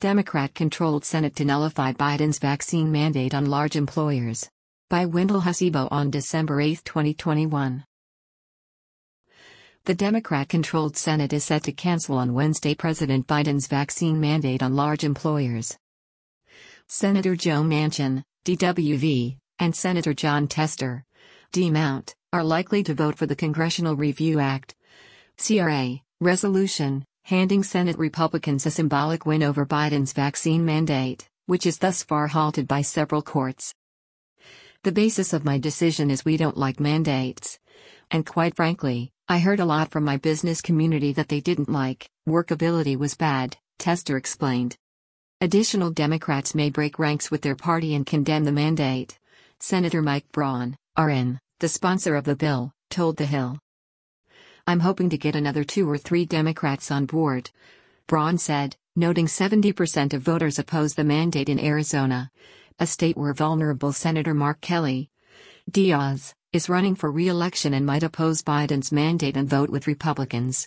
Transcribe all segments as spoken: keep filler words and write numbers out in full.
Democrat-controlled Senate to nullify Biden's vaccine mandate on large employers. By Wendell Hasibo on December eighth, twenty twenty-one. The Democrat-controlled Senate is set to cancel on Wednesday President Biden's vaccine mandate on large employers. Senator Joe Manchin, D W V, and Senator Jon Tester, D Mount, are likely to vote for the Congressional Review Act (C R A) resolution, handing Senate Republicans a symbolic win over Biden's vaccine mandate, which is thus far halted by several courts. The basis of my decision is we don't like mandates. And quite frankly, I heard a lot from my business community that they didn't like. Workability was bad, Tester explained. Additional Democrats may break ranks with their party and condemn the mandate. Senator Mike Braun, R N, the sponsor of the bill, told The Hill. I'm hoping to get another two or three Democrats on board, Braun said, noting seventy percent of voters oppose the mandate in Arizona, a state where vulnerable Senator Mark Kelly Diaz is running for re-election and might oppose Biden's mandate and vote with Republicans.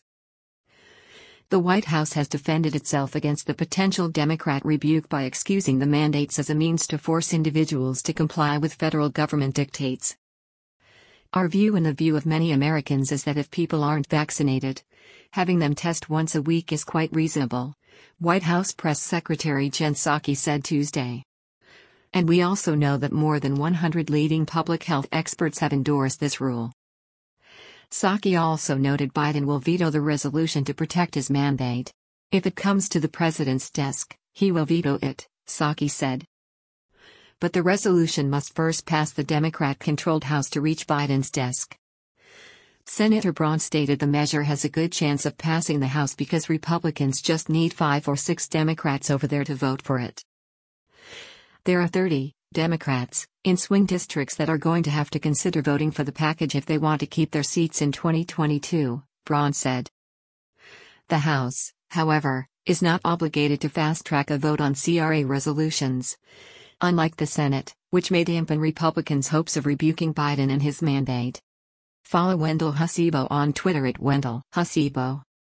The White House has defended itself against the potential Democrat rebuke by excusing the mandates as a means to force individuals to comply with federal government dictates. Our view and the view of many Americans is that if people aren't vaccinated, having them test once a week is quite reasonable, White House Press Secretary Jen Psaki said Tuesday. And we also know that more than one hundred leading public health experts have endorsed this rule. Psaki also noted Biden will veto the resolution to protect his mandate. If it comes to the president's desk, he will veto it, Psaki said. But the resolution must first pass the Democrat-controlled House to reach Biden's desk. Senator Braun stated the measure has a good chance of passing the House because Republicans just need five or six Democrats over there to vote for it. There are thirty Democrats in swing districts that are going to have to consider voting for the package if they want to keep their seats in twenty twenty-two, Braun said. The House, however, is not obligated to fast-track a vote on C R A resolutions, unlike the Senate, which may dampen Republicans' hopes of rebuking Biden and his mandate. Follow Wendell Hasibo on Twitter at Wendell Hasibo.